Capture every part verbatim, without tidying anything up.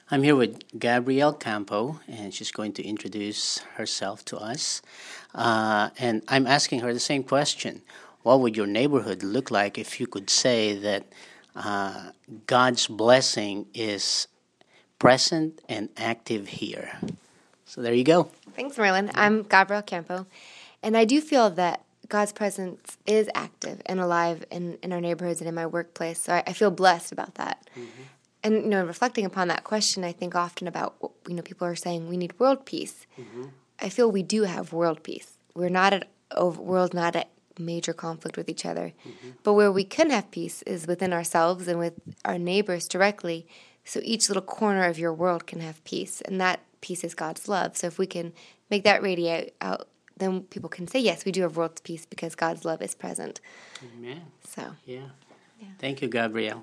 I'm here with Gabrielle Campo, and she's going to introduce herself to us. Uh, and I'm asking her the same question. What would your neighborhood look like if you could say that uh, God's blessing is present and active here? So there you go. Thanks, Merlin. I'm Gabrielle Campo, and I do feel that God's presence is active and alive in, in our neighborhoods and in my workplace, so I, I feel blessed about that. Mm-hmm. And, you know, reflecting upon that question, I think often about, you know, people are saying we need world peace. Mm-hmm. I feel we do have world peace. We're not at, over, world's not at major conflict with each other. Mm-hmm. But where we can have peace is within ourselves and with our neighbors directly, so each little corner of your world can have peace, and that peace is God's love. So if we can make that radiate out, then people can say, yes, we do have world peace because God's love is present. Amen. So, yeah. yeah. Thank you, Gabrielle.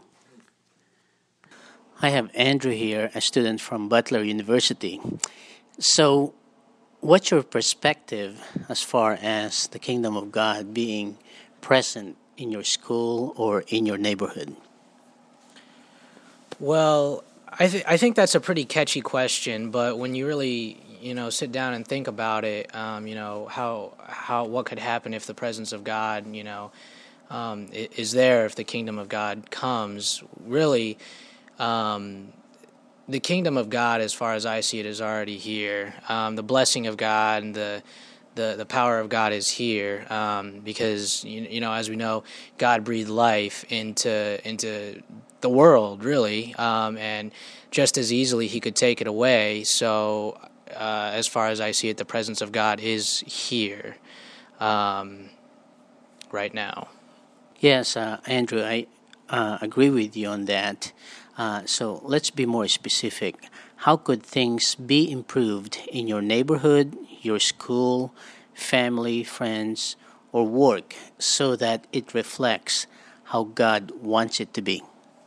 I have Andrew here, a student from Butler University. So, what's your perspective as far as the kingdom of God being present in your school or in your neighborhood? Well, I, th- I think that's a pretty catchy question, but when you really, you know, sit down and think about it, um, you know, how how what could happen if the presence of God, you know, um, is there, if the kingdom of God comes, really. Um, the kingdom of God, as far as I see it, is already here. Um, the blessing of God and the, the the power of God is here um, because, you, you know, as we know, God breathed life into into the world, really, um, and just as easily He could take it away. So, uh, as far as I see it, the presence of God is here um, right now. Yes, uh, Andrew, I uh, agree with you on that. Uh, so let's be more specific. How could things be improved in your neighborhood, your school, family, friends, or work so that it reflects how God wants it to be?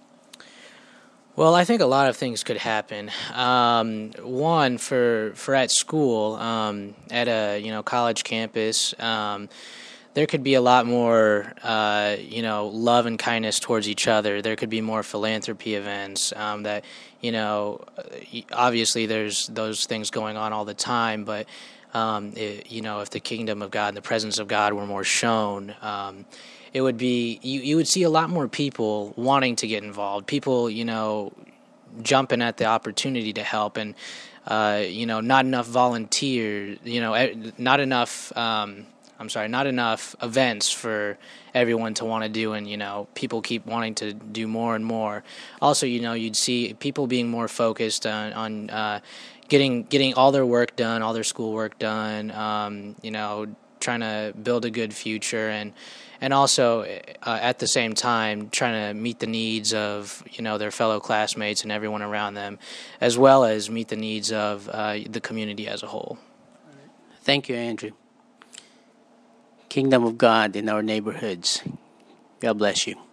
Well, I think a lot of things could happen. Um, one, for for at school, um, at a you know college campus. Um, There could be a lot more, uh, you know, love and kindness towards each other. There could be more philanthropy events um, that, you know, obviously there's those things going on all the time. But, um, it, you know, if the kingdom of God and the presence of God were more shown, um, it would be, you, you would see a lot more people wanting to get involved. People, you know, jumping at the opportunity to help, and, uh, you know, not enough volunteers, you know, not enough... Um, I'm sorry, not enough events for everyone to want to do, and, you know, people keep wanting to do more and more. Also, you know, you'd see people being more focused on, on uh, getting getting all their work done, all their school work done, um, you know, trying to build a good future, and and also uh, at the same time trying to meet the needs of, you know, their fellow classmates and everyone around them, as well as meet the needs of uh, the community as a whole. Thank you, Andrew. Kingdom of God in our neighborhoods. God bless you.